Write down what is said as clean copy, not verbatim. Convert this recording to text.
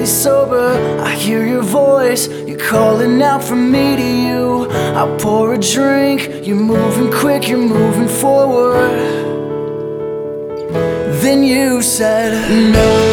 sober, I hear your voice, you're calling out from me to you. I pour a drink, you're moving quick, you're moving forward. Then you said no.